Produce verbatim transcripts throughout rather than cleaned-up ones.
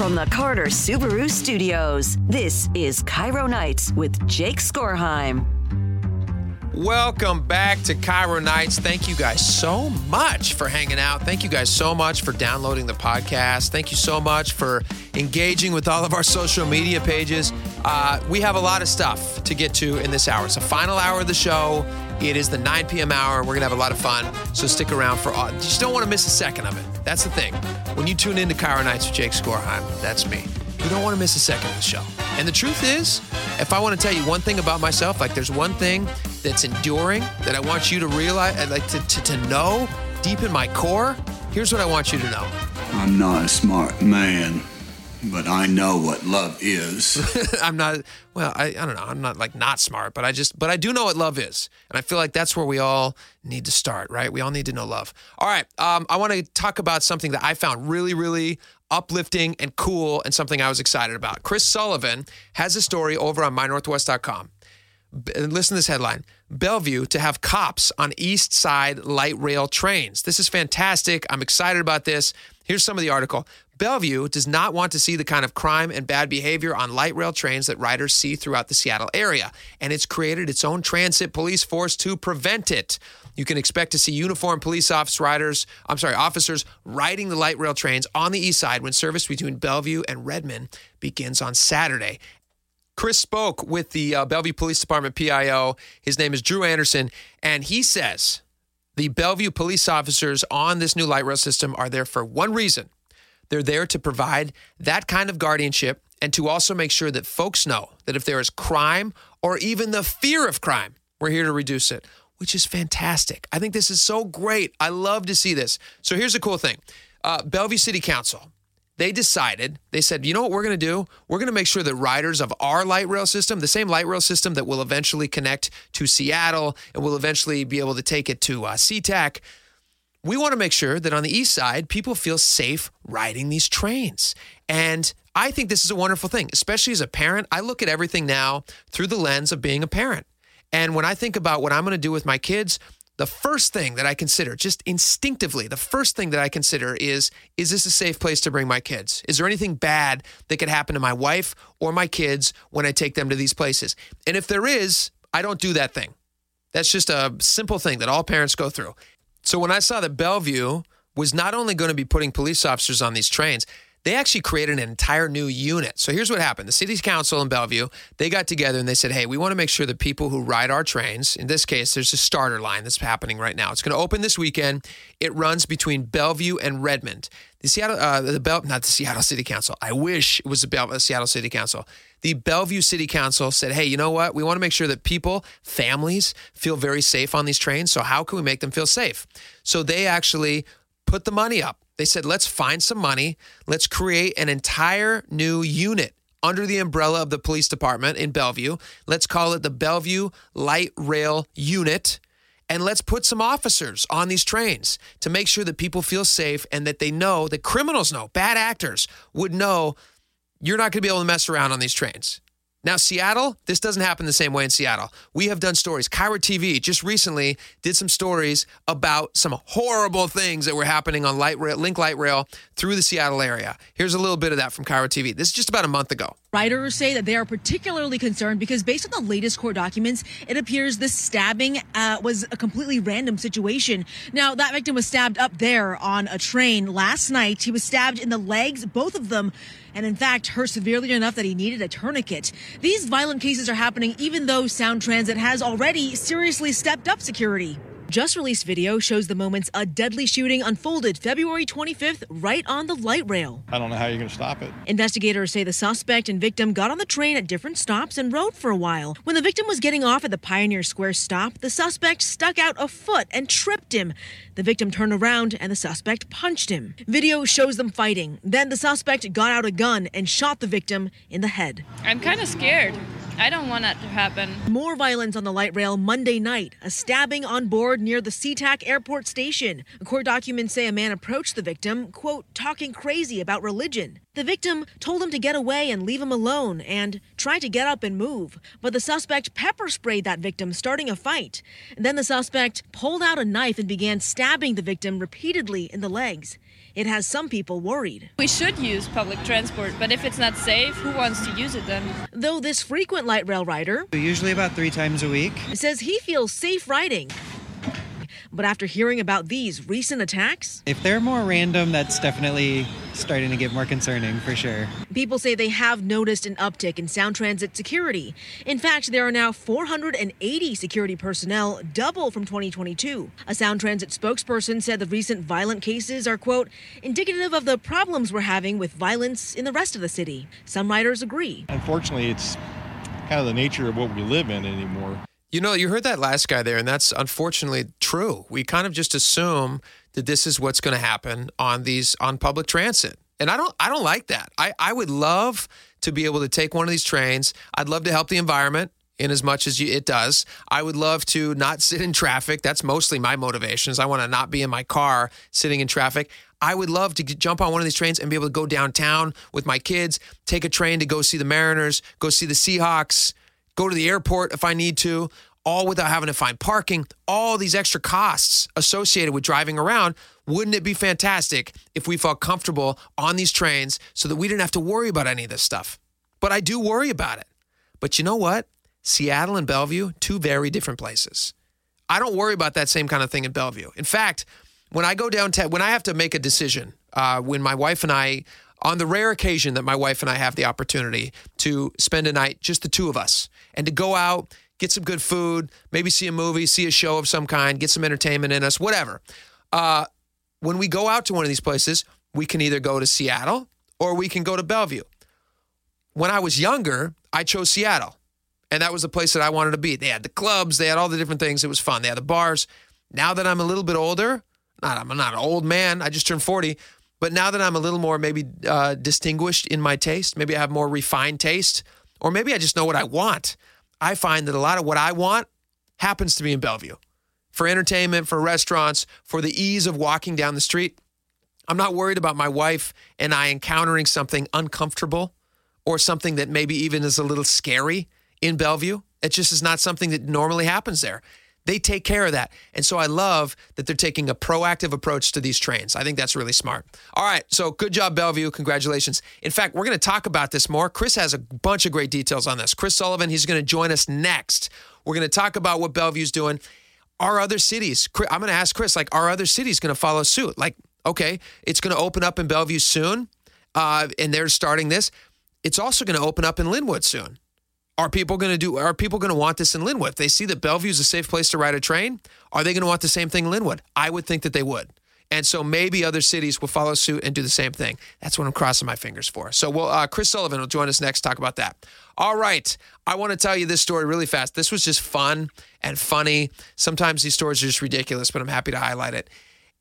From the Carter Subaru Studios, this is Cairo Nights with Jake Skorheim. Welcome back to Cairo Nights. Thank you guys so much for hanging out. Thank you guys so much for downloading the podcast. Thank you so much for engaging with all of our social media pages. Uh, we have a lot of stuff to get to in this hour. It's the final hour of the show. It is the nine p.m. hour. We're going to have a lot of fun, so stick around for all. You just don't want to miss a second of it. That's the thing. When you tune into Cairo Nights with Jake Skorheim, that's me. You don't want to miss a second of the show. And the truth is, if I want to tell you one thing about myself, like there's one thing that's enduring that I want you to realize, I'd like to, to, to know deep in my core, here's what I want you to know. I'm not a smart man, but I know what love is. I'm not, well, I, I don't know. I'm not like not smart, but I just, but I do know what love is. And I feel like that's where we all need to start, right? We all need to know love. All right. Um, I want to talk about something that I found really, really uplifting and cool and something I was excited about. Chris Sullivan has a story over on my northwest dot com. Listen to this headline. Bellevue to have cops on East Side light rail trains. This is fantastic. I'm excited about this. Here's some of the article. Bellevue does not want to see the kind of crime and bad behavior on light rail trains that riders see throughout the Seattle area, and it's created its own transit police force to prevent it. You can expect to see uniformed police office riders, I'm sorry, officers riding the light rail trains on the east side when service between Bellevue and Redmond begins on Saturday. Chris spoke with the uh, Bellevue Police Department P I O. His name is Drew Anderson, and he says the Bellevue police officers on this new light rail system are there for one reason. They're there to provide that kind of guardianship and to also make sure that folks know that if there is crime or even the fear of crime, we're here to reduce it, which is fantastic. I think this is so great. I love to see this. So here's the cool thing. Uh, Bellevue City Council, they decided, they said, you know what we're going to do? We're going to make sure that riders of our light rail system, the same light rail system that will eventually connect to Seattle and will eventually be able to take it to uh, SeaTac, we want to make sure that on the east side, people feel safe riding these trains. And I think this is a wonderful thing, especially as a parent. I look at everything now through the lens of being a parent. And when I think about what I'm going to do with my kids, the first thing that I consider, just instinctively, the first thing that I consider is, is this a safe place to bring my kids? Is there anything bad that could happen to my wife or my kids when I take them to these places? And if there is, I don't do that thing. That's just a simple thing that all parents go through. So when I saw that Bellevue was not only going to be putting police officers on these trains, they actually created an entire new unit. So here's what happened. The city council in Bellevue, they got together and they said, hey, we want to make sure that people who ride our trains, in this case, there's a starter line that's happening right now. It's going to open this weekend. It runs between Bellevue and Redmond. The Seattle, uh, the Bell, not the Seattle City Council. I wish it was the Bell, Seattle City Council. The Bellevue City Council said, hey, you know what? We want to make sure that people, families, feel very safe on these trains. So how can we make them feel safe? So they actually put the money up. They said, let's find some money. Let's create an entire new unit under the umbrella of the police department in Bellevue. Let's call it the Bellevue Light Rail Unit. And let's put some officers on these trains to make sure that people feel safe and that they know, that criminals know, bad actors would know you're not going to be able to mess around on these trains. Now, Seattle, this doesn't happen the same way in Seattle. We have done stories. Cairo T V just recently did some stories about some horrible things that were happening on light rail, Link Light Rail through the Seattle area. Here's a little bit of that from Cairo T V. This is just about a month ago. Riders say that they are particularly concerned because based on the latest court documents, it appears this stabbing uh, was a completely random situation. Now, that victim was stabbed up there on a train last night. He was stabbed in the legs, both of them, and in fact hurt severely enough that he needed a tourniquet. These violent cases are happening even though Sound Transit has already seriously stepped up security. Just released video shows the moments a deadly shooting unfolded February twenty-fifth right on the light rail. I don't know how you're going to stop it. Investigators say the suspect and victim got on the train at different stops and rode for a while. When the victim was getting off at the Pioneer Square stop, the suspect stuck out a foot and tripped him. The victim turned around and the suspect punched him. Video shows them fighting. Then the suspect got out a gun and shot the victim in the head. I'm kind of scared. I don't want that to happen. More violence on the light rail Monday night. A stabbing on board near the SeaTac airport station. Court documents say a man approached the victim, quote, talking crazy about religion. The victim told him to get away and leave him alone and tried to get up and move. But the suspect pepper sprayed that victim, starting a fight. And then the suspect pulled out a knife and began stabbing the victim repeatedly in the legs. It has some people worried. We should use public transport, but if it's not safe, who wants to use it then? Though this frequent light rail rider, usually about three times a week, says he feels safe riding. But after hearing about these recent attacks, if they're more random, that's definitely starting to get more concerning for sure. People say they have noticed an uptick in Sound Transit security. In fact, there are now four hundred eighty security personnel, double from twenty twenty-two. A Sound Transit spokesperson said the recent violent cases are, quote, indicative of the problems we're having with violence in the rest of the city. Some riders agree. Unfortunately, it's kind of the nature of what we live in anymore. You know, you heard that last guy there, and that's unfortunately true. We kind of just assume that this is what's going to happen on these on public transit. And I don't I don't like that. I, I would love to be able to take one of these trains. I'd love to help the environment in as much as you, it does. I would love to not sit in traffic. That's mostly my motivations. I want to not be in my car sitting in traffic. I would love to get, jump on one of these trains and be able to go downtown with my kids, take a train to go see the Mariners, go see the Seahawks, go to the airport if I need to, all without having to find parking, all these extra costs associated with driving around. Wouldn't it be fantastic if we felt comfortable on these trains so that we didn't have to worry about any of this stuff? But I do worry about it. But you know what? Seattle and Bellevue, two very different places. I don't worry about that same kind of thing in Bellevue. In fact, when I go downtown, when I have to make a decision, uh, when my wife and I, on the rare occasion that my wife and I have the opportunity to spend a night, just the two of us, and to go out, get some good food, maybe see a movie, see a show of some kind, get some entertainment in us, whatever. Uh, when we go out to one of these places, we can either go to Seattle or we can go to Bellevue. When I was younger, I chose Seattle, and that was the place that I wanted to be. They had the clubs, they had all the different things. It was fun. They had the bars. Now that I'm a little bit older, not I'm not an old man, I just turned forty, but now that I'm a little more maybe uh, distinguished in my taste, maybe I have more refined taste, or maybe I just know what I want, I find that a lot of what I want happens to be in Bellevue. For entertainment, for restaurants, for the ease of walking down the street. I'm not worried about my wife and I encountering something uncomfortable or something that maybe even is a little scary in Bellevue. It just is not something that normally happens there. They take care of that. And so I love that they're taking a proactive approach to these trains. I think that's really smart. All right, so good job, Bellevue. Congratulations. In fact, we're going to talk about this more. Chris has a bunch of great details on this. Chris Sullivan, he's going to join us next. We're going to talk about what Bellevue's doing. Are other cities, I'm going to ask Chris, like, are other cities going to follow suit? Like, okay, it's going to open up in Bellevue soon, uh, and they're starting this. It's also going to open up in Linwood soon. Are people going to do? Are people going to want this in Linwood? If they see that Bellevue is a safe place to ride a train, are they going to want the same thing in Linwood? I would think that they would. And so maybe other cities will follow suit and do the same thing. That's what I'm crossing my fingers for. So we'll, uh, Chris Sullivan will join us next to talk about that. All right. I want to tell you this story really fast. This was just fun and funny. Sometimes these stories are just ridiculous, but I'm happy to highlight it.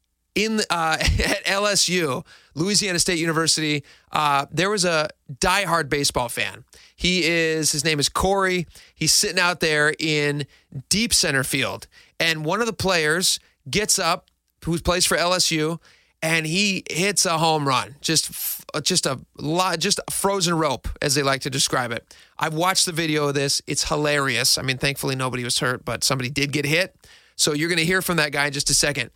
In uh, at L S U, Louisiana State University, uh, there was a diehard baseball fan. He is, his name is Corey. He's sitting out there in deep center field. And one of the players gets up, who plays for L S U, and he hits a home run. Just, just a lot, just a frozen rope, as they like to describe it. I've watched the video of this. It's hilarious. I mean, thankfully nobody was hurt, but somebody did get hit. So you're going to hear from that guy in just a second.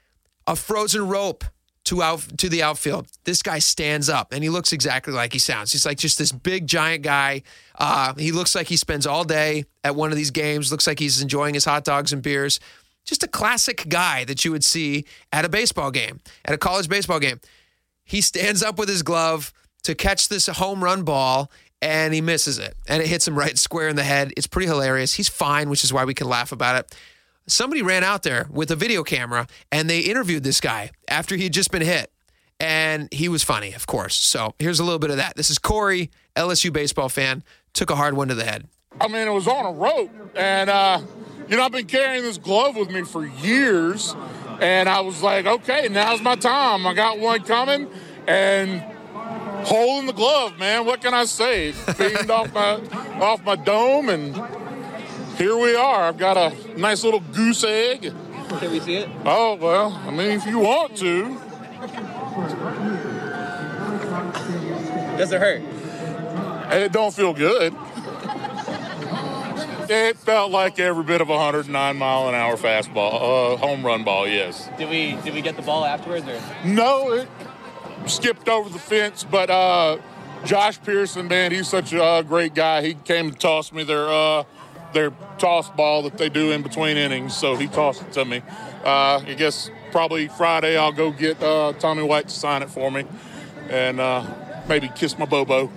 A frozen rope to out to the outfield. This guy stands up, and he looks exactly like he sounds. He's like just this big, giant guy. Uh, he looks like he spends all day at one of these games. Looks like he's enjoying his hot dogs and beers. Just a classic guy that you would see at a baseball game, at a college baseball game. He stands up with his glove to catch this home run ball, and he misses it. And it hits him right square in the head. It's pretty hilarious. He's fine, which is why we can laugh about it. Somebody ran out there with a video camera, and they interviewed this guy after he'd just been hit. And he was funny, of course. So here's a little bit of that. This is Corey, L S U baseball fan, took a hard one to the head. I mean, it was on a rope, and, uh, you know, I've been carrying this glove with me for years, and I was like, okay, now's my time. I got one coming, and hole in the glove, man. What can I say? Beamed off my off my dome, and here we are. I've got a nice little goose egg. Can we see it? Oh, well, I mean, if you want to. Does it hurt? It don't feel good. It felt like every bit of a one hundred nine mile an hour fastball, uh, home run ball, yes. Did we did we get the ball afterwards? Or? No, it skipped over the fence, but uh, Josh Pearson, man, he's such a uh, great guy. He came to toss me their uh, their toss ball that they do in between innings, so he tossed it to me. Uh, I guess probably Friday I'll go get uh, Tommy White to sign it for me and uh, maybe kiss my Bobo.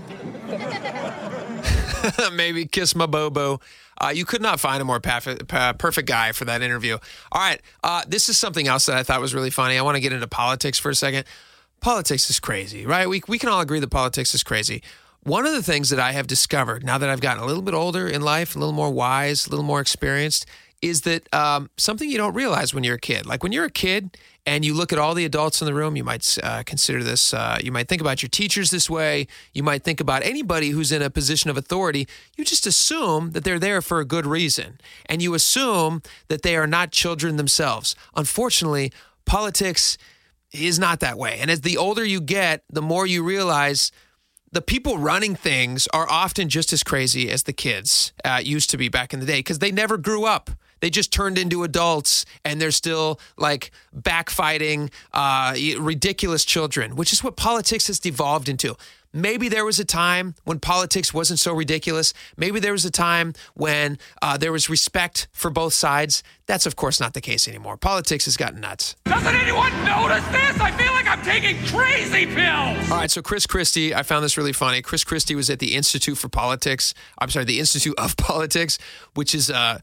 Maybe kiss my Bobo. Uh, you could not find a more perfect, perfect guy for that interview. All right. Uh, this is something else that I thought was really funny. I want to get into politics for a second. Politics is crazy, right? We, we can all agree that politics is crazy. One of the things that I have discovered now that I've gotten a little bit older in life, a little more wise, a little more experienced, is that um, something you don't realize when you're a kid. Like when you're a kid and you look at all the adults in the room, you might uh, consider this, uh, you might think about your teachers this way. You might think about anybody who's in a position of authority. You just assume that they're there for a good reason. And you assume that they are not children themselves. Unfortunately, politics is not that way. And as the older you get, the more you realize the people running things are often just as crazy as the kids uh, used to be back in the day because they never grew up. They just turned into adults and they're still like backfighting uh, ridiculous children, which is what politics has devolved into. Maybe there was a time when politics wasn't so ridiculous. Maybe there was a time when uh, there was respect for both sides. That's, of course, not the case anymore. Politics has gotten nuts. Doesn't anyone notice this? I feel like I'm taking crazy pills. All right, so Chris Christie, I found this really funny. Chris Christie was at the Institute for Politics. I'm sorry, the Institute of Politics, which is uh,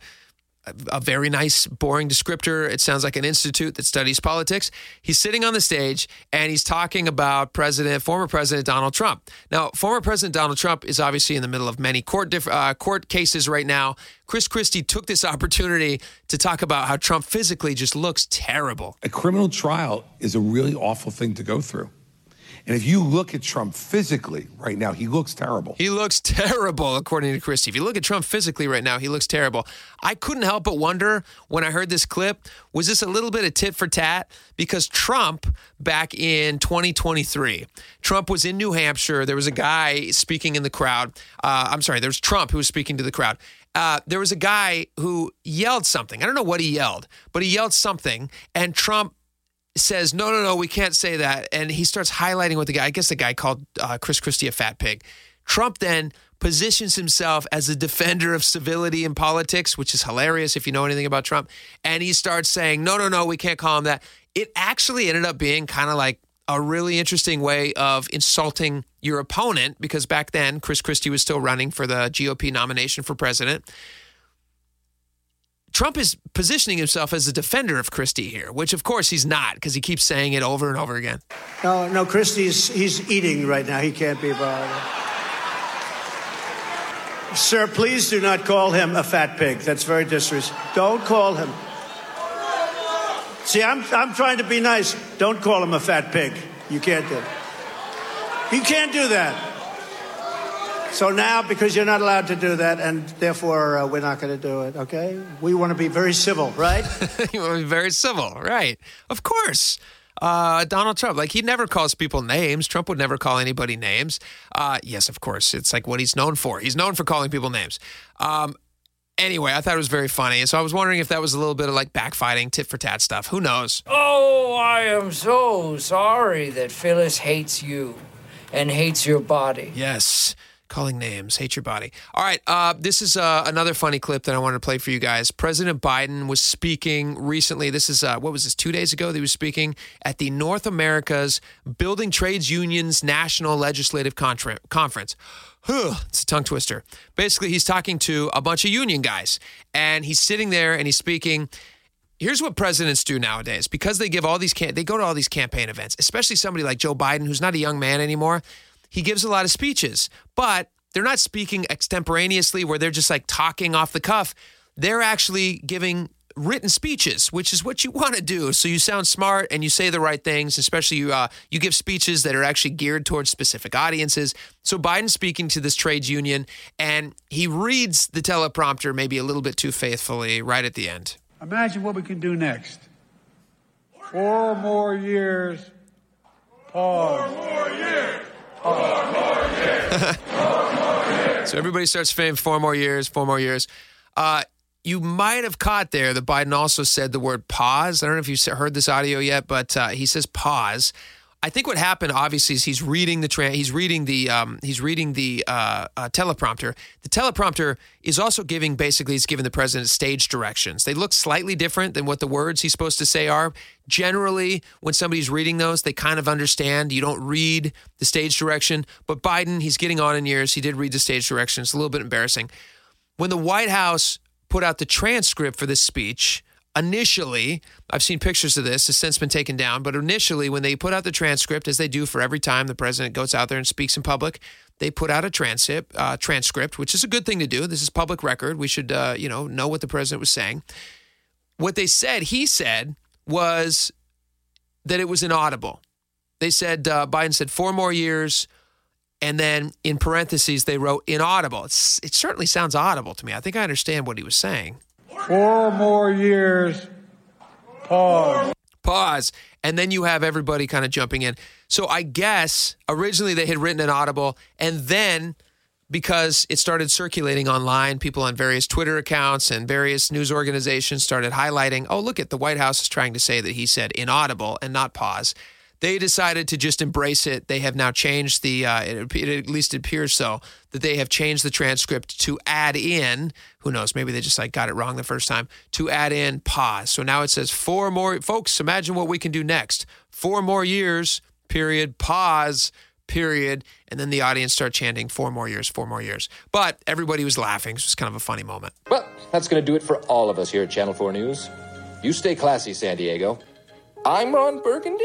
a very nice, boring descriptor. It sounds like an institute that studies politics. He's sitting on the stage and he's talking about President, former President Donald Trump. Now, former President Donald Trump is obviously in the middle of many court diff- uh, court cases right now. Chris Christie took this opportunity to talk about how Trump physically just looks terrible. A criminal trial is a really awful thing to go through. And if you look at Trump physically right now, he looks terrible. He looks terrible, according to Christie. If you look at Trump physically right now, he looks terrible. I couldn't help but wonder when I heard this clip, was this a little bit of tit for tat? Because Trump, back in twenty twenty-three, Trump was in New Hampshire. There was a guy speaking in the crowd. Uh, I'm sorry, there was Trump who was speaking to the crowd. Uh, there was a guy who yelled something. I don't know what he yelled, but he yelled something, and Trump says, no, no, no, we can't say that. And he starts highlighting what the guy, I guess the guy called uh, Chris Christie a fat pig. Trump then positions himself as a defender of civility in politics, which is hilarious if you know anything about Trump. And he starts saying, no, no, no, we can't call him that. It actually ended up being kind of like a really interesting way of insulting your opponent, because back then Chris Christie was still running for the G O P nomination for president. Trump is positioning himself as a defender of Christie here, which of course he's not, because he keeps saying it over and over again. No, no, Christie's, he's eating right now. He can't be bothered. Sir, please do not call him a fat pig. That's very disrespectful. Don't call him. See, I'm, I'm trying to be nice. Don't call him a fat pig. You can't do it. You can't do that. So now, because you're not allowed to do that, and therefore uh, we're not going to do it, okay? We want to be very civil, right? You want to be very civil, right? Of course. Uh, Donald Trump, like, he never calls people names. Trump would never call anybody names. Uh, yes, of course. It's like what he's known for. He's known for calling people names. Um, anyway, I thought it was very funny. So I was wondering if that was a little bit of like backfighting, tit for tat stuff. Who knows? Oh, I am so sorry that Phyllis hates you and hates your body. Yes. Calling names, hate your body. All right, uh, this is uh, another funny clip that I wanted to play for you guys. President Biden was speaking recently. This is, uh, what was this, two days ago? He was speaking at the North America's Building Trades Unions National Legislative Contra- Conference. It's a tongue twister. Basically, he's talking to a bunch of union guys, and he's sitting there and he's speaking. Here's what presidents do nowadays. Because they give all these, cam- they go to all these campaign events, especially somebody like Joe Biden, who's not a young man anymore. He gives a lot of speeches, but they're not speaking extemporaneously where they're just like talking off the cuff. They're actually giving written speeches, which is what you want to do. So you sound smart and you say the right things, especially you, uh, you give speeches that are actually geared towards specific audiences. So Biden's speaking to this trades union, and he reads the teleprompter maybe a little bit too faithfully right at the end. Imagine what we can do next. Four more years. Pause. Four more years. Four more years. Four more years. So everybody starts saying four more years, four more years. Uh, you might have caught there that Biden also said the word pause. I don't know if you've heard this audio yet, but uh, he says pause. I think what happened, obviously, is he's reading the tra- he's reading the um, he's reading the uh, uh, teleprompter. The teleprompter is also giving basically he's giving the president stage directions. They look slightly different than what the words he's supposed to say are. Generally, when somebody's reading those, they kind of understand. You don't read the stage direction. But Biden, he's getting on in years. He did read the stage direction. It's a little bit embarrassing. When the White House put out the transcript for this speech, initially, I've seen pictures of this, it's since been taken down, but initially when they put out the transcript, as they do for every time the president goes out there and speaks in public, they put out a transcript, uh, transcript, which is a good thing to do. This is public record. We should, uh, you know, know what the president was saying. What they said, he said, was that it was inaudible. They said, uh, Biden said four more years, and then in parentheses, they wrote inaudible. It's, it certainly sounds audible to me. I think I understand what he was saying. Four more years. Pause. Pause. And then you have everybody kind of jumping in. So I guess originally they had written inaudible, and then because it started circulating online, people on various Twitter accounts and various news organizations started highlighting, oh, look at the White House is trying to say that he said inaudible and not pause. They decided to just embrace it. They have now changed the, uh, it, it at least appears so, that they have changed the transcript to add in, who knows, maybe they just like got it wrong the first time, to add in pause. So now it says four more, folks, imagine what we can do next. Four more years, period, pause, period. And then the audience start chanting four more years, four more years. But everybody was laughing. It was kind of a funny moment. Well, that's going to do it for all of us here at Channel four News. You stay classy, San Diego. I'm Ron Burgundy.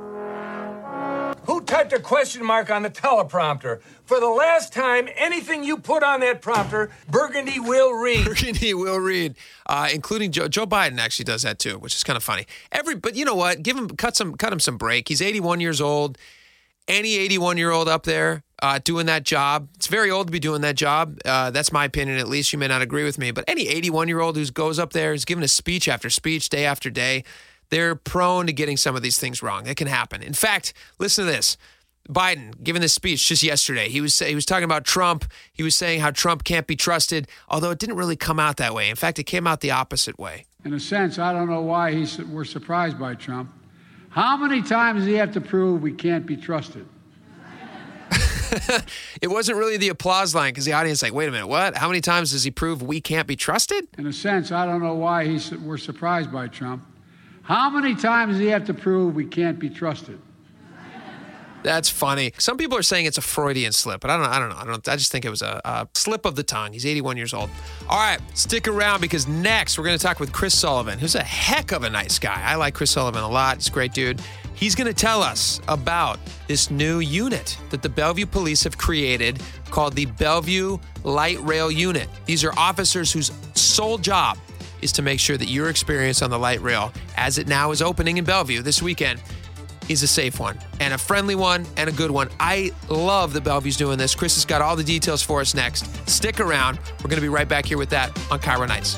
Who typed a question mark on the teleprompter? For the last time, anything you put on that prompter, Burgundy will read. Burgundy will read, uh, including Joe. Joe Biden actually does that too, which is kind of funny. Every, but you know what? Give him, cut some, cut him some break. He's eighty-one years old. Any eighty-one-year-old up there uh, doing that job, it's very old to be doing that job. Uh, that's my opinion, at least. You may not agree with me, but any eighty-one-year-old who goes up there, is giving a speech after speech, day after day, they're prone to getting some of these things wrong. It can happen. In fact, listen to this. Biden giving this speech just yesterday. He was he was talking about Trump. He was saying how Trump can't be trusted, although it didn't really come out that way. In fact, it came out the opposite way. In a sense, I don't know why he's, we're surprised by Trump. How many times does he have to prove we can't be trusted? It wasn't really the applause line because the audience like, wait a minute, what? How many times does he prove we can't be trusted? In a sense, I don't know why he's, we're surprised by Trump. How many times does he have to prove we can't be trusted? That's funny. Some people are saying it's a Freudian slip, but I don't know. I don't know. I don't. I just think it was a, a slip of the tongue. He's eighty-one years old. All right, stick around because next we're going to talk with Chris Sullivan, who's a heck of a nice guy. I like Chris Sullivan a lot. He's a great dude. He's going to tell us about this new unit that the Bellevue Police have created called the Bellevue Light Rail Unit. These are officers whose sole job is to make sure that your experience on the light rail, as it now is opening in Bellevue this weekend, is a safe one and a friendly one and a good one. I love that Bellevue's doing this. Chris has got all the details for us next. Stick around. We're going to be right back here with that on Cairo Nights.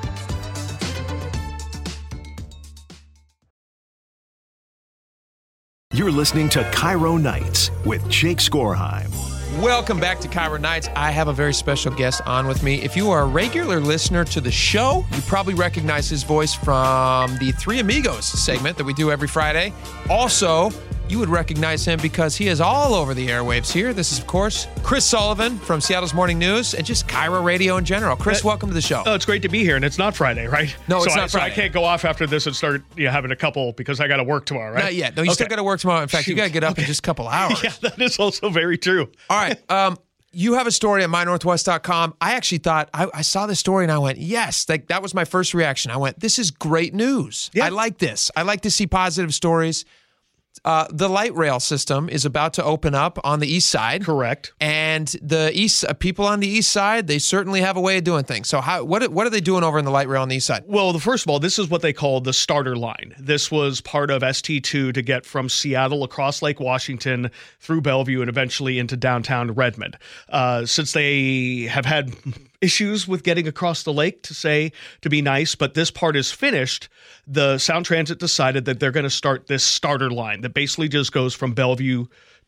You're listening to Cairo Nights with Jake Skorheim. Welcome back to Cairo Nights. I have a very special guest on with me. If you are a regular listener to the show, you probably recognize his voice from the Three Amigos segment that we do every Friday. Also, you would recognize him because he is all over the airwaves here. This is, of course, Chris Sullivan from Seattle's Morning News and just Cairo Radio in general. Chris, uh, welcome to the show. Oh, it's great to be here, and it's not Friday, right? No, it's so not I, Friday. So I can't go off after this and start you know, having a couple because I got to work tomorrow, right? Not yet. No, you okay. still got to work tomorrow. In fact, Shoot. you got to get up okay. in just a couple hours. Yeah, that is also very true. All right. Um, you have a story at my northwest dot com. I actually thought, I, I saw the story and I went, yes, like, that was my first reaction. I went, this is great news. Yeah. I like this. I like to see positive stories. Uh, the light rail system is about to open up on the east side. Correct. And the east uh, people on the east side, they certainly have a way of doing things. So how what what are they doing over in the light rail on the east side? Well, the, first of all, this is what they call the starter line. This was part of S T two to get from Seattle across Lake Washington through Bellevue and eventually into downtown Redmond. Uh, since they have had issues with getting across the lake, to say to be nice, but this part is finished, the Sound Transit decided that they're going to start this starter line that basically just goes from Bellevue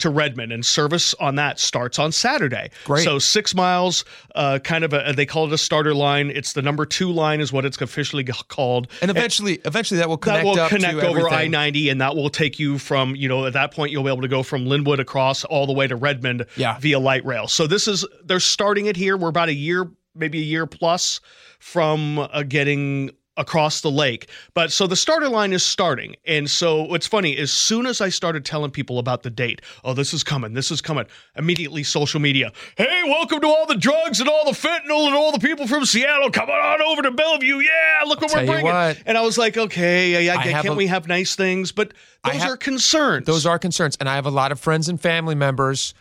to Redmond, and service on that starts on Saturday. Great. So six miles, uh, kind of a, they call it a starter line. It's the number two line is what it's officially called. And eventually, and eventually that will connect that will up connect to over everything. I ninety, and that will take you from, you know, at that point you'll be able to go from Linwood across all the way to Redmond Yeah. via light rail. So this is, they're starting it here. We're about a year, maybe a year plus from uh, getting across the lake. But so the starter line is starting. And so what's funny, as soon as I started telling people about the date, oh, this is coming, this is coming, immediately social media, hey, welcome to all the drugs and all the fentanyl and all the people from Seattle coming on over to Bellevue. Yeah, look what I'll we're tell you bringing. what. And I was like, okay, yeah, I yeah, have can't a- we have nice things? But I those have- are concerns. Those are concerns. And I have a lot of friends and family members.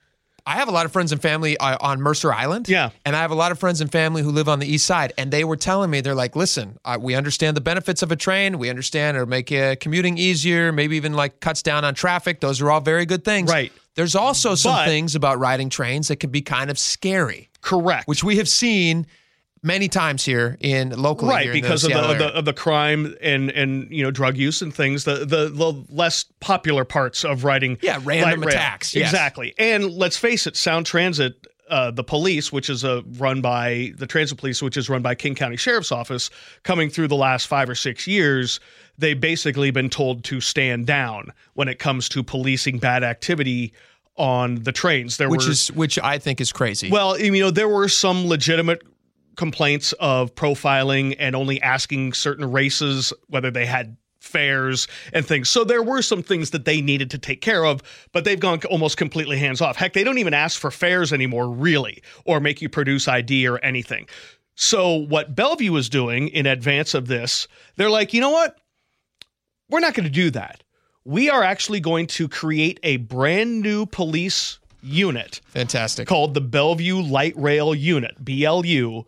I have a lot of friends and family uh, on Mercer Island. Yeah. And I have a lot of friends and family who live on the east side. And they were telling me, they're like, listen, uh, we understand the benefits of a train. We understand it'll make uh, commuting easier, maybe even like cuts down on traffic. Those are all very good things. Right. There's also some But- things about riding trains that can be kind of scary. Correct. Which we have seen many times here in locally. Right, here in because of the, Seattle of the area. of the crime and and you know drug use and things, the the, the less popular parts of riding. Yeah, random light rail. attacks, yes. Exactly. And let's face it, Sound Transit, uh, the police, which is a run by the transit police, which is run by King County Sheriff's Office, coming through the last five or six years, they've basically been told to stand down when it comes to policing bad activity on the trains. There which were, is which I think is crazy. well, you know, there were some legitimate complaints of profiling and only asking certain races whether they had fares and things. So there were some things that they needed to take care of, but they've gone almost completely hands off. Heck, they don't even ask for fares anymore, really, or make you produce I D or anything. So what Bellevue is doing in advance of this, they're like, you know what? We're not going to do that. We are actually going to create a brand new police unit. Fantastic. Called the Bellevue Light Rail Unit, B L U.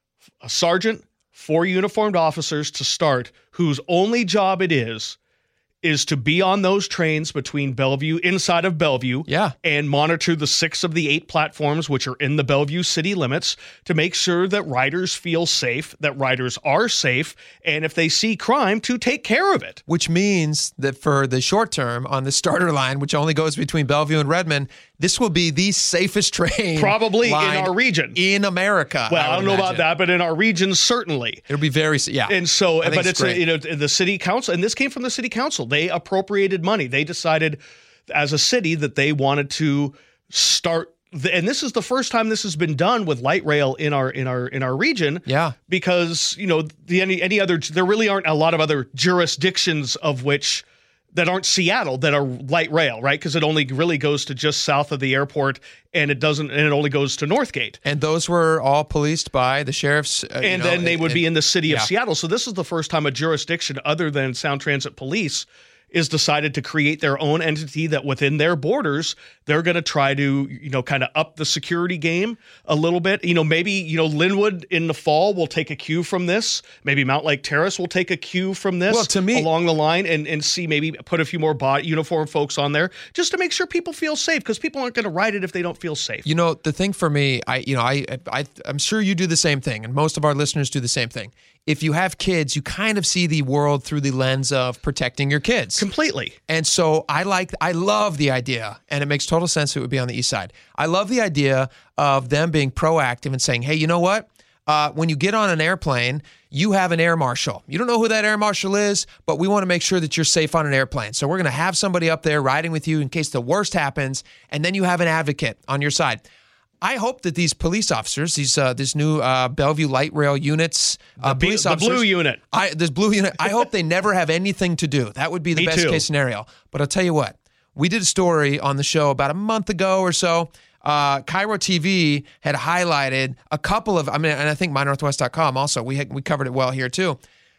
A sergeant, four uniformed officers to start, whose only job it is, is to be on those trains between Bellevue, inside of Bellevue, yeah. and monitor the six of the eight platforms which are in the Bellevue city limits to make sure that riders feel safe, that riders are safe, and if they see crime, to take care of it. Which means that for the short term on the starter line, which only goes between Bellevue and Redmond, this will be the safest train Probably line in our region. in America. Well, I, would don't know about imagine. that, but in our region, certainly. It'll be very, yeah. And so, I think but it's, a, great. you know, the city council, and this came from the city council. They appropriated money. They decided as a city that they wanted to start, the, and this is the first time this has been done with light rail in our in our in our region. Yeah, because you know the any any other there really aren't a lot of other jurisdictions of which that aren't Seattle that are light rail, right? Because it only really goes to just south of the airport, and it doesn't, and it only goes to Northgate. And those were all policed by the sheriffs. Uh, And you know, then they would and- be in the city yeah. of Seattle. So this is the first time a jurisdiction other than Sound Transit Police is decided to create their own entity that within their borders, they're going to try to, you know, kind of up the security game a little bit. You know, maybe, you know, Linwood in the fall will take a cue from this. Maybe Mount Lake Terrace will take a cue from this Well, to me- along the line and, and see, maybe put a few more bot uniform folks on there just to make sure people feel safe, because people aren't going to ride it if they don't feel safe. You know, the thing for me, I, you know, I, I, I'm sure you do the same thing, and most of our listeners do the same thing. If you have kids, you kind of see the world through the lens of protecting your kids. Completely. And so I like, I love the idea, and it makes total sense it would be on the east side. I love the idea of them being proactive and saying, hey, you know what? Uh, when you get on an airplane, you have an air marshal. You don't know who that air marshal is, but we want to make sure that you're safe on an airplane. So we're going to have somebody up there riding with you in case the worst happens, and then you have an advocate on your side. I hope that these police officers, these uh, this new uh, Bellevue Light Rail units, uh, B- police the officers, blue unit. I, this blue unit. I hope they never have anything to do. That would be the Me best too. case scenario. But I'll tell you what, we did a story on the show about a month ago or so. Uh, Cairo T V had highlighted a couple of, I mean, and I think my northwest dot com also. We had, we covered it well here too.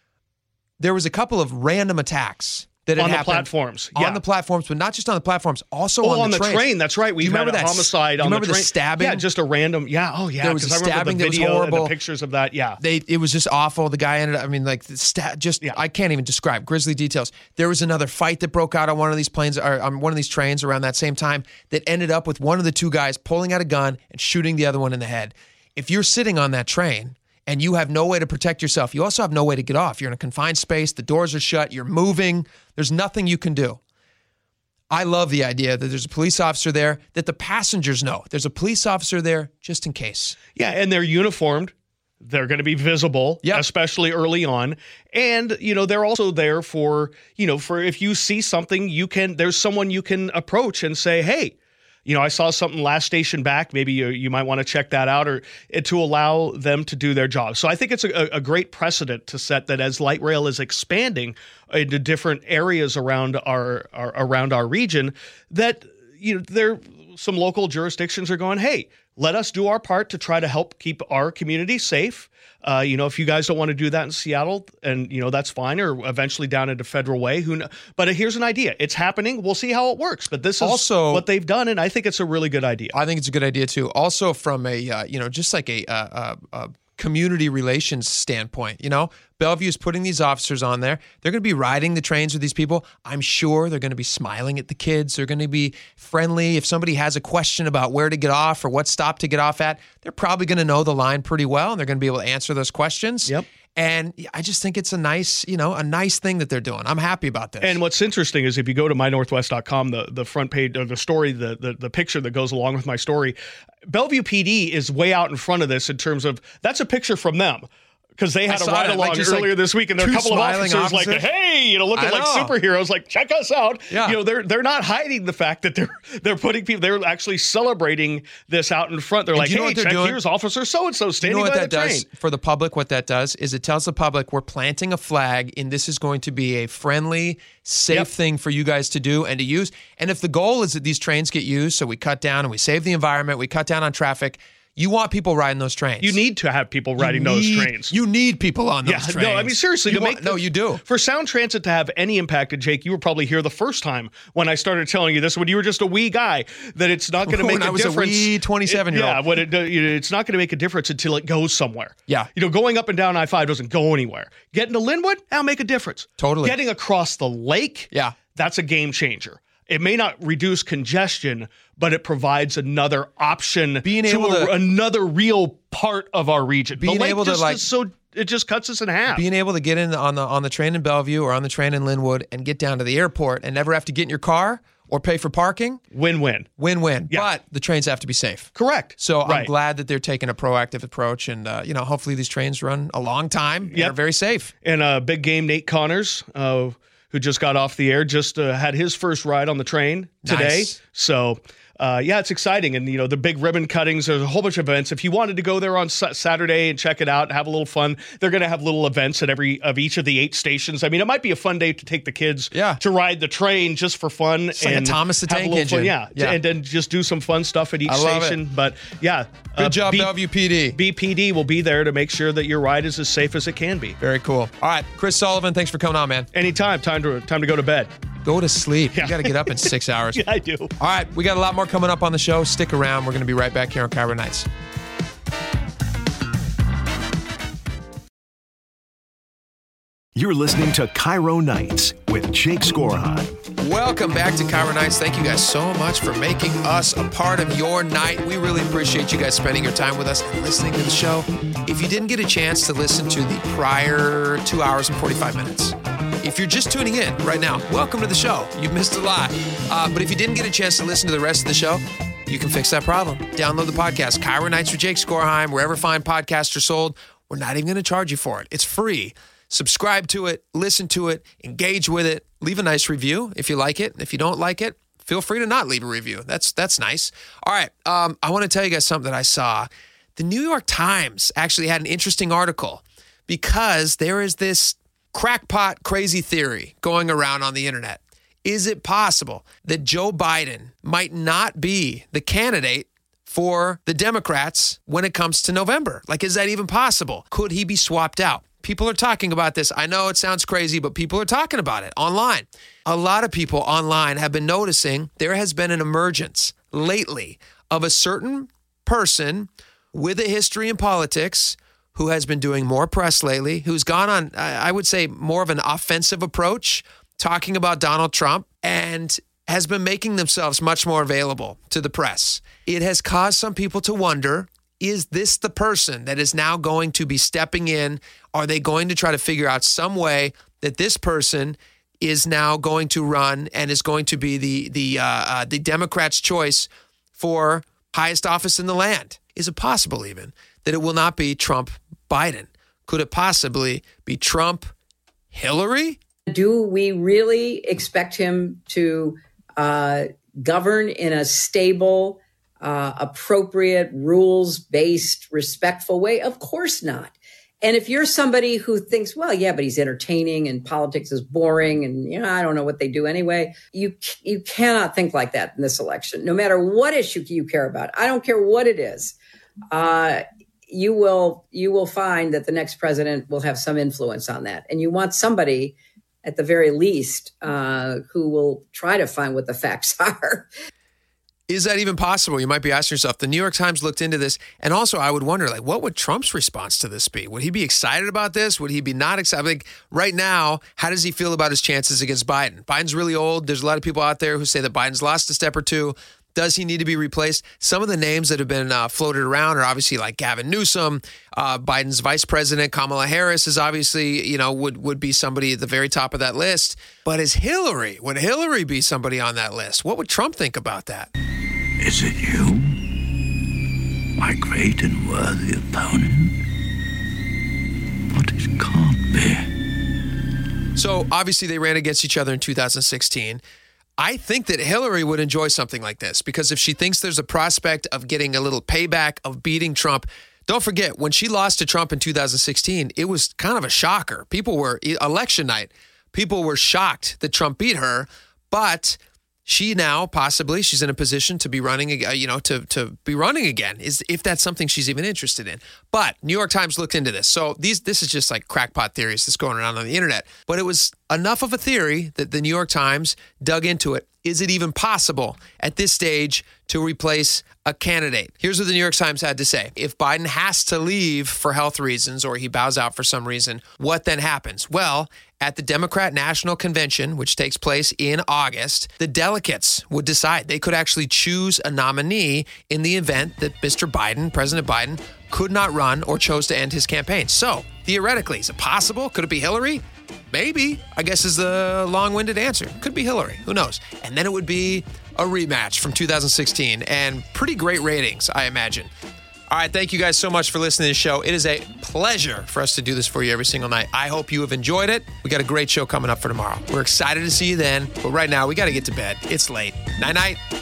There was a couple of random attacks that had On the happened platforms, on yeah. the platforms, but not just on the platforms, also Oh, on, on the, the trains. train. That's right. Do We you remember had a that homicide do you on remember the train. the stabbing? Yeah, just a random. Yeah. Oh, yeah. There was a 'cause I remember stabbing the that was video and horrible. the pictures of that. Yeah. They, it was just awful. The guy ended up, I mean, like, the stat, just, I can't even describe grisly details. There was another fight that broke out on one of these planes, or on one of these trains around that same time that ended up with one of the two guys pulling out a gun and shooting the other one in the head. If you're sitting on that train and you have no way to protect yourself, you also have no way to get off. You're in a confined space, the doors are shut, you're moving, there's nothing you can do. I love the idea that there's a police officer there, that the passengers know there's a police officer there just in case. Yeah, and they're uniformed. They're going to be visible, yep. especially early on. And, you know, they're also there for, you know, for if you see something, you can, there's someone you can approach and say, hey, you know, I saw something last station back. Maybe you, you might want to check that out, or to allow them to do their job. So I think it's a, a great precedent to set that as light rail is expanding into different areas around our, our around our region, that, you know, there some local jurisdictions are going, hey, let us do our part to try to help keep our community safe. Uh, you know, if you guys don't want to do that in Seattle, and, you know, that's fine, or eventually down into Federal Way. Who knows? But here's an idea. It's happening. We'll see how it works. But this is also what they've done, and I think it's a really good idea. I think it's a good idea, too. Also from a, uh, you know, just like a, uh, a community relations standpoint, you know, Bellevue is putting these officers on there. They're going to be riding the trains with these people. I'm sure they're going to be smiling at the kids. They're going to be friendly. If somebody has a question about where to get off or what stop to get off at, they're probably going to know the line pretty well, and they're going to be able to answer those questions. Yep. And I just think it's a nice, you know, a nice thing that they're doing. I'm happy about this. And what's interesting is if you go to my northwest dot com, the, the front page, or the story, the, the the picture that goes along with my story, Bellevue P D is way out in front of this in terms of, that's a picture from them. Because they had a ride along like earlier like this week, and there are a couple of officers, officers like, "Hey, you know, looking like superheroes, like check us out." Yeah. You know, they're they're not hiding the fact that they're they're putting people. They're actually celebrating this out in front. They're and like, you know "Hey, check, here's Officer so and so standing you know what by that the train." does for the public? What that does is it tells the public we're planting a flag, and this is going to be a friendly, safe yep. thing for you guys to do and to use. And if the goal is that these trains get used, so we cut down and we save the environment, we cut down on traffic. You want people riding those trains. You need to have people riding need, those trains. You need people on those yeah, trains. No, I mean, seriously. You to want, make the, no, you do. For Sound Transit to have any impact, and Jake, you were probably here the first time when I started telling you this, when you were just a wee guy, that it's not going to make when a I was difference. a wee twenty-seven-year-old. Yeah, when it, it's not going to make a difference until it goes somewhere. Yeah. You know, going up and down I five doesn't go anywhere. Getting to Linwood, that'll make a difference. Totally. Getting across the lake, yeah, that's a game changer. It may not reduce congestion, but it provides another option, being able to, a, to another real part of our region. Being the lake able just to like is so it just cuts us in half. Being able to get in on the on the train in Bellevue or on the train in Linwood and get down to the airport and never have to get in your car or pay for parking. Win-win. Win-win. Yeah. But the trains have to be safe. Correct. So right. I'm glad that they're taking a proactive approach, and uh, you know, hopefully these trains run a long time and yep. are very safe. And uh, big game Nate Connors, uh, who just got off the air, just uh, had his first ride on the train today. Nice. So, uh, yeah, it's exciting. And, you know, the big ribbon cuttings, there's a whole bunch of events. If you wanted to go there on sa- Saturday and check it out and have a little fun, they're going to have little events at every of each of the eight stations. I mean, it might be a fun day to take the kids yeah. to ride the train just for fun. It's and like a Thomas the Tank Engine. Fun, yeah, yeah. And then just do some fun stuff at each I love station. It. But, yeah. Good uh, job, B- Bellevue P D. B P D will be there to make sure that your ride is as safe as it can be. Very cool. All right, Chris Sullivan, thanks for coming on, man. Anytime. Time to, time to go to bed. Go to sleep. Yeah. You got to get up in six hours. Yeah, I do. All right, we got a lot more coming up on the show. Stick around. We're going to be right back here on Cairo Nights. You're listening to Cairo Nights with Jake Skorhan. Welcome back to Cairo Nights. Thank you guys so much for making us a part of your night. We really appreciate you guys spending your time with us and listening to the show. If you didn't get a chance to listen to the prior two hours and forty-five minutes, if you're just tuning in right now, welcome to the show. You've missed a lot. Uh, but if you didn't get a chance to listen to the rest of the show, you can fix that problem. Download the podcast, Cairo Nights with Jake Skorheim, wherever fine podcasts are sold. We're not even going to charge you for it. It's free. Subscribe to it, listen to it, engage with it, leave a nice review if you like it. If you don't like it, feel free to not leave a review. That's that's nice. All right, um, I want to tell you guys something that I saw. The New York Times actually had an interesting article because there is this crackpot crazy theory going around on the internet. Is it possible that Joe Biden might not be the candidate for the Democrats when it comes to November? Like, is that even possible? Could he be swapped out? People are talking about this. I know it sounds crazy, but people are talking about it online. A lot of people online have been noticing there has been an emergence lately of a certain person with a history in politics who has been doing more press lately, who's gone on, I would say, more of an offensive approach, talking about Donald Trump, and has been making themselves much more available to the press. It has caused some people to wonder, is this the person that is now going to be stepping in? Are they going to try to figure out some way that this person is now going to run and is going to be the the uh, uh, the Democrats' choice for highest office in the land? Is it possible even that it will not be Trump-Biden? Could it possibly be Trump-Hillary? Do we really expect him to uh, govern in a stable, uh, appropriate, rules-based, respectful way? Of course not. And if you're somebody who thinks, well, yeah, but he's entertaining and politics is boring and, you know, I don't know what they do anyway, you you cannot think like that in this election. No matter what issue you care about, I don't care what it is, uh, you will you will find that the next president will have some influence on that. And you want somebody, at the very least, uh, who will try to find what the facts are. Is that even possible? You might be asking yourself. The New York Times looked into this. And also, I would wonder, like, what would Trump's response to this be? Would he be excited about this? Would he be not excited? Like, right now, how does he feel about his chances against Biden? Biden's really old. There's a lot of people out there who say that Biden's lost a step or two. Does he need to be replaced? Some of the names that have been uh, floated around are obviously like Gavin Newsom. Uh, Biden's vice president, Kamala Harris, is obviously, you know, would, would be somebody at the very top of that list. But is Hillary, would Hillary be somebody on that list? What would Trump think about that? Is it you, my great and worthy opponent? But it can't be. So obviously they ran against each other in two thousand sixteen. I think that Hillary would enjoy something like this because if she thinks there's a prospect of getting a little payback, of beating Trump, don't forget, when she lost to Trump in two thousand sixteen, it was kind of a shocker. People were, election night, people were shocked that Trump beat her, but she now possibly, she's in a position to be running, you know, to, to be running again, is if that's something she's even interested in. But New York Times looked into this. So these this is just like crackpot theories that's going around on the internet. But it was enough of a theory that the New York Times dug into it. Is it even possible at this stage to replace a candidate? Here's what the New York Times had to say. If Biden has to leave for health reasons or he bows out for some reason, what then happens? Well, at the Democrat National Convention, which takes place in August, the delegates would decide. They could actually choose a nominee in the event that Mister Biden, President Biden, could not run or chose to end his campaign. So, theoretically, is it possible? Could it be Hillary? Maybe, I guess is the long-winded answer. Could be Hillary. Who knows? And then it would be a rematch from two thousand sixteen and pretty great ratings, I imagine. All right, thank you guys so much for listening to the show. It is a pleasure for us to do this for you every single night. I hope you have enjoyed it. We got a great show coming up for tomorrow. We're excited to see you then, but right now we got to get to bed. It's late. Night-night.